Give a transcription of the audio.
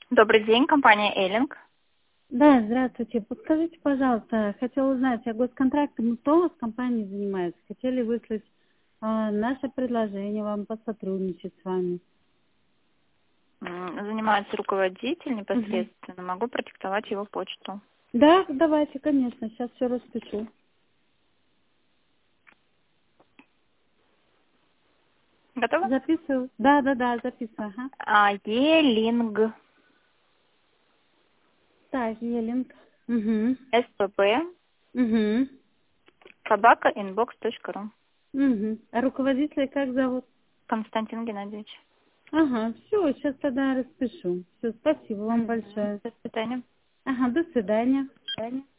Добрый день, компания Эллинг. Да, здравствуйте. Подскажите, пожалуйста, хотела узнать, о госконтрактах кто у вас в компании занимается? Хотели выслать наше предложение вам посотрудничать с вами. Занимается руководитель Мгм. непосредственно. Могу продиктовать его почту. Да, давайте, конечно, сейчас все распишу. Готово? Записываю? Да, записываю, ага. Елинг. Так, Елинг. Угу. СПП. Угу. @inbox.ru. Угу. А руководителя как зовут? Константин Геннадьевич. Ага, все, сейчас тогда распишу. Все, спасибо вам Мгм. большое. До свидания. Ага, до свидания.